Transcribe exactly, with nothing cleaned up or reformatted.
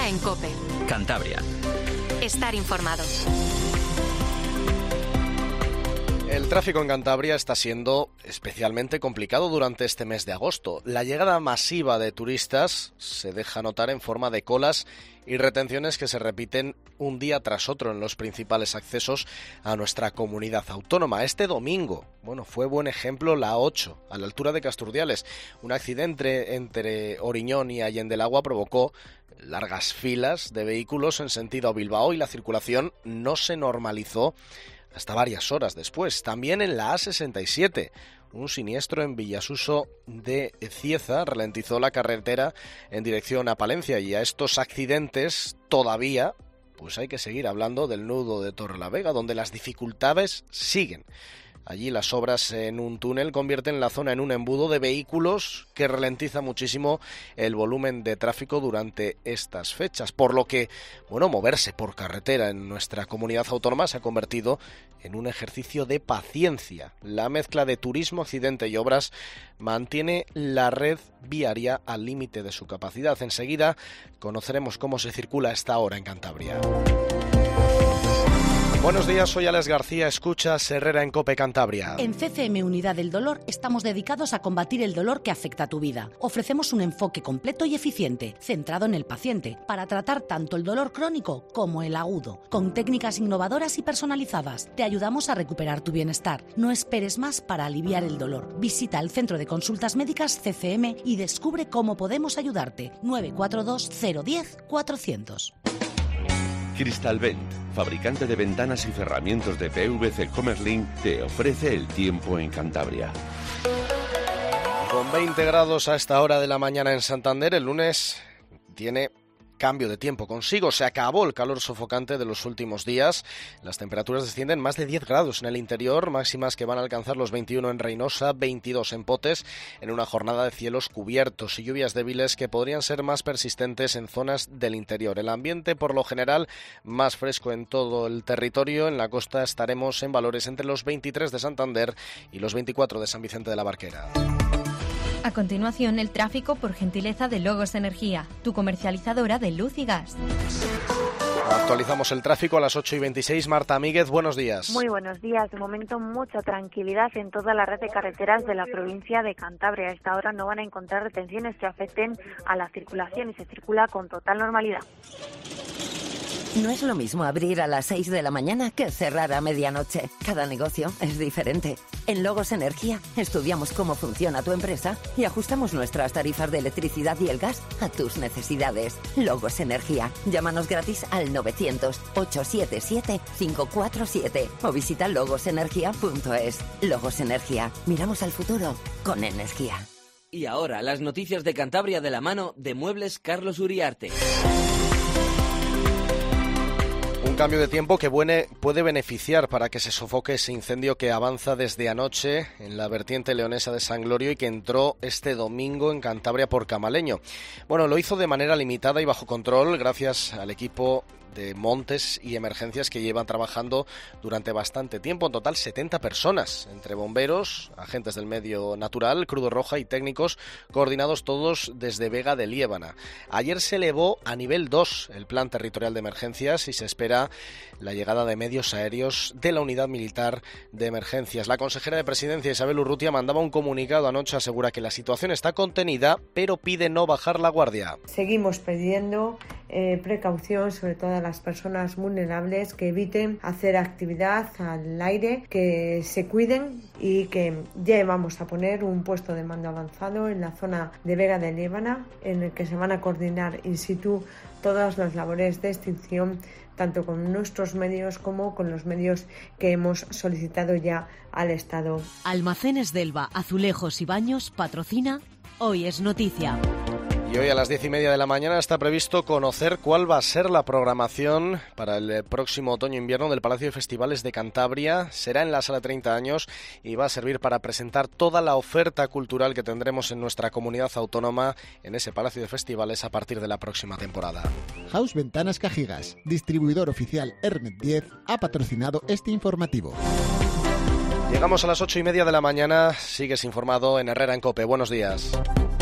Herrera en COPE. Cantabria. Estar informado. El tráfico en Cantabria está siendo especialmente complicado durante este mes de agosto. La llegada masiva de turistas se deja notar en forma de colas y retenciones que se repiten un día tras otro en los principales accesos a nuestra comunidad autónoma. Este domingo, bueno, fue buen ejemplo la A ocho, a la altura de Casturdiales. Un accidente entre Oriñón y Allende el Agua provocó largas filas de vehículos en sentido a Bilbao y la circulación no se normalizó hasta varias horas después. También en la A sesenta y siete, un siniestro en Villasuso de Cieza ralentizó la carretera en dirección a Palencia, y a estos accidentes todavía pues hay que seguir hablando del nudo de Torrelavega, donde las dificultades siguen. Allí las obras en un túnel convierten la zona en un embudo de vehículos que ralentiza muchísimo el volumen de tráfico durante estas fechas, por lo que, bueno, moverse por carretera en nuestra comunidad autónoma se ha convertido en un ejercicio de paciencia. La mezcla de turismo, accidente y obras mantiene la red viaria al límite de su capacidad. Enseguida conoceremos cómo se circula a esta hora en Cantabria. Buenos días, soy Alex García, escuchas Herrera en COPE Cantabria. En C C M Unidad del Dolor estamos dedicados a combatir el dolor que afecta a tu vida. Ofrecemos un enfoque completo y eficiente, centrado en el paciente, para tratar tanto el dolor crónico como el agudo. Con técnicas innovadoras y personalizadas, te ayudamos a recuperar tu bienestar. No esperes más para aliviar el dolor. Visita el Centro de Consultas Médicas C C M y descubre cómo podemos ayudarte. nueve cuatro dos cero uno cero cuatrocientos. Crystalvent, fabricante de ventanas y cerramientos de P V C Comerlin, te ofrece el tiempo en Cantabria. Con veinte grados a esta hora de la mañana en Santander, el lunes tiene cambio de tiempo consigo. Se acabó el calor sofocante de los últimos días. Las temperaturas descienden más de diez grados en el interior, máximas que van a alcanzar los veintiuno en Reynosa, veintidós en Potes, en una jornada de cielos cubiertos y lluvias débiles que podrían ser más persistentes en zonas del interior. El ambiente, por lo general, más fresco en todo el territorio. En la costa estaremos en valores entre los veintitrés de Santander y los veinticuatro de San Vicente de la Barquera. A continuación, el tráfico por gentileza de Logos Energía, tu comercializadora de luz y gas. Actualizamos el tráfico a las ocho y veintiséis. Marta Míguez, buenos días. Muy buenos días. De momento, mucha tranquilidad en toda la red de carreteras de la provincia de Cantabria. A esta hora no van a encontrar retenciones que afecten a la circulación y se circula con total normalidad. No es lo mismo abrir a las seis de la mañana que cerrar a medianoche. Cada negocio es diferente. En Logos Energía estudiamos cómo funciona tu empresa y ajustamos nuestras tarifas de electricidad y el gas a tus necesidades. Logos Energía. Llámanos gratis al novecientos, ochocientos setenta y siete, quinientos cuarenta y siete o visita logos energía punto es. Logos Energía. Miramos al futuro con energía. Y ahora las noticias de Cantabria de la mano de Muebles Carlos Uriarte. Un cambio de tiempo que puede beneficiar para que se sofoque ese incendio que avanza desde anoche en la vertiente leonesa de San Glorio y que entró este domingo en Cantabria por Camaleño. Bueno, lo hizo de manera limitada y bajo control gracias al equipo de montes y emergencias que llevan trabajando durante bastante tiempo. En total setenta personas, entre bomberos, agentes del medio natural, Cruz Roja y técnicos, coordinados todos desde Vega de Liébana. Ayer se elevó a nivel dos el plan territorial de emergencias y se espera la llegada de medios aéreos de la unidad militar de emergencias. La consejera de Presidencia, Isabel Urrutia, mandaba un comunicado anoche, asegura que la situación está contenida, pero pide no bajar la guardia. Seguimos pidiendo eh, precaución, sobre todo a las personas vulnerables, que eviten hacer actividad al aire, que se cuiden y que ya vamos a poner un puesto de mando avanzado en la zona de Vega de Liébana, en el que se van a coordinar in situ todas las labores de extinción, tanto con nuestros medios como con los medios que hemos solicitado ya al Estado. Almacenes Delva, Azulejos y Baños patrocina Hoy es Noticia. Y hoy a las diez y media de la mañana está previsto conocer cuál va a ser la programación para el próximo otoño-invierno del Palacio de Festivales de Cantabria. Será en la Sala treinta años y va a servir para presentar toda la oferta cultural que tendremos en nuestra comunidad autónoma en ese Palacio de Festivales a partir de la próxima temporada. House Ventanas Cajigas, distribuidor oficial Hermet diez, ha patrocinado este informativo. Llegamos a las ocho y media de la mañana. Sigues informado en Herrera en COPE. Buenos días.